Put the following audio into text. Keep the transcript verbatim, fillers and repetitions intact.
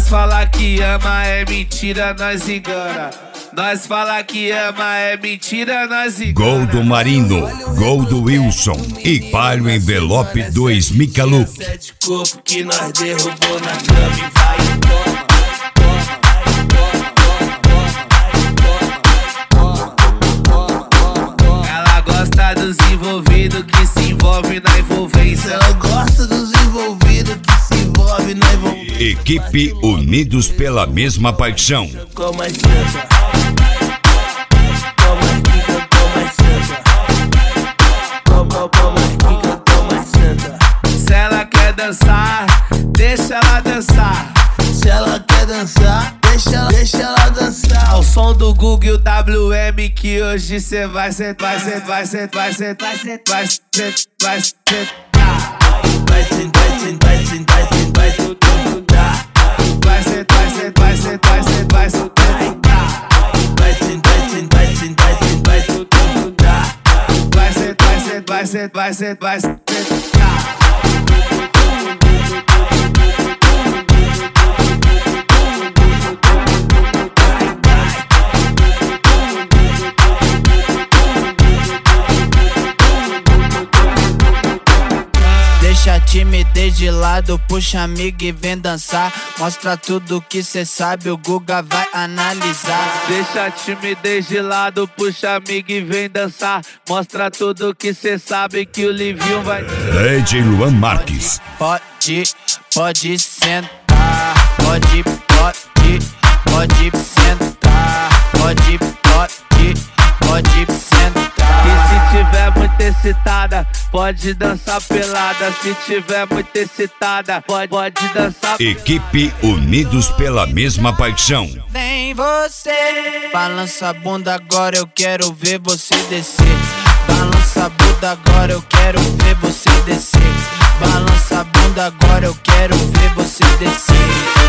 Nós fala que ama é mentira, nós engana. Nós fala que ama é mentira, nós engana. Gol do Marino, gol do Wilson e para o envelope dois Micalup. Sete corpo que nós derrubou na cama e vai e toma. Ela gosta dos envolvidos que se envolve na envolvência. Ela gosta dos envolvidos que se envolve na envolvência. Equipe unidos pela mesma paixão. Como a senta, como a quica, como a senta, como, como a quica, como a senta. Se ela quer dançar, deixa ela dançar. Se ela quer dançar, deixa ela, deixa ela dançar. Ao som do Google e o W M que hoje cê vai sentar, vai sentar, vai sentar, vai sentar, vai sentar, vai sentar, vai sentar. Vai sentar, vai sentar, vai sentar, vai sentar, vai sentar. Vai sentar, vai sentar, vai sentar, vai sentar, vai sentar. Vai sentar, vai sentar, vai sentar, vai sentar, vai sentar. Vai sentar, vai sentar, vai sentar, vai sentar, vai sentar. Deixa a timidez de lado, puxa amigo e vem dançar. Mostra tudo que cê sabe, o Guga vai analisar. Deixa a timidez de lado, puxa amigo e vem dançar. Mostra tudo que cê sabe que o Livinho vai. D J Luan Marques. Pode, pode sentar. Pode, pode, pode sentar. Pode, pode, pode sentar. E se tiver muito excitada, pode dançar pelada. Se tiver muito excitada, pode, pode dançar. Equipe unidos pela mesma paixão. Vem você, balança a bunda agora, eu quero ver você descer. Balança a bunda agora, eu quero ver você descer. Balança a bunda agora, eu quero ver você descer.